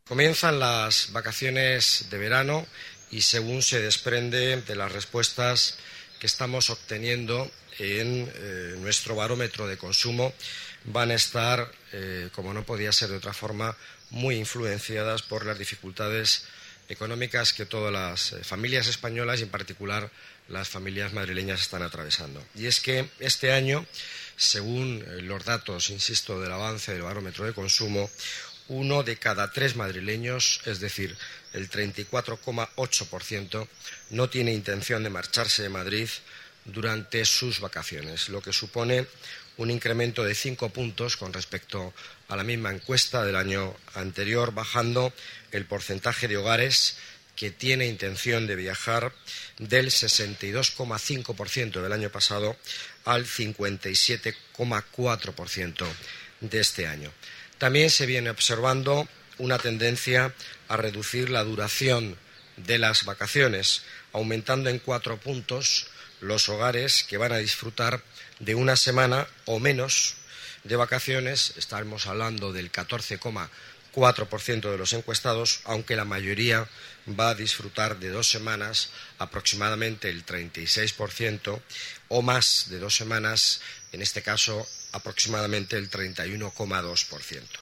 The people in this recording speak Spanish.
Comienzan las vacaciones de verano y, según se desprende de las respuestas que estamos obteniendo en nuestro barómetro de consumo, van a estar, como no podía ser de otra forma, muy influenciadas por las dificultades económicas que todas las familias españolas y en particular las familias madrileñas están atravesando. Y es que este año, según los datos, insisto, del avance del barómetro de consumo, 1 de cada 3 madrileños, es decir, el 34,8%, no tiene intención de marcharse de Madrid durante sus vacaciones, lo que supone un incremento de 5 puntos con respecto a la misma encuesta del año anterior, bajando el porcentaje de hogares que tiene intención de viajar del 62,5% del año pasado al 57,4% de este año. También se viene observando una tendencia a reducir la duración de las vacaciones, aumentando en 4 puntos los hogares que van a disfrutar de una semana o menos de vacaciones. Estamos hablando del 14,4% de los encuestados, aunque la mayoría va a disfrutar de 2 semanas, aproximadamente el 36%, o más de 2 semanas, en este caso aproximadamente el 31,2%.